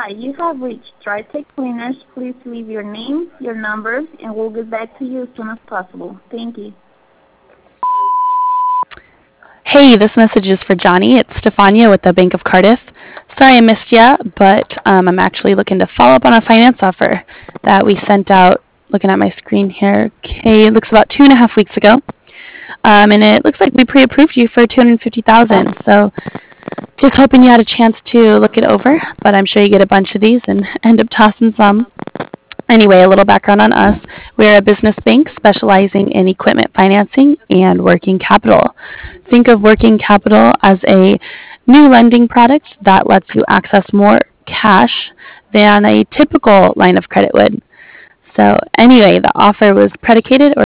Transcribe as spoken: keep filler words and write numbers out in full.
Hi, you have reached TriTech Cleaners. Please leave your name, your number, and we'll get back to you as soon as possible. Thank you. Hey, this message is for Johnny. It's Stefania with the Bank of Cardiff. Sorry I missed ya, but um, I'm actually looking to follow up on a finance offer that we sent out. Looking at my screen here. Okay, it looks about two and a half weeks ago. Um, and it looks like we pre-approved you for two hundred fifty thousand dollars. So just hoping you had a chance to look it over, but I'm sure you get a bunch of these and end up tossing some. Anyway, a little background on us. We're a business bank specializing in equipment financing and working capital. Think of working capital as a new lending product that lets you access more cash than a typical line of credit would. So anyway, the offer was predicated or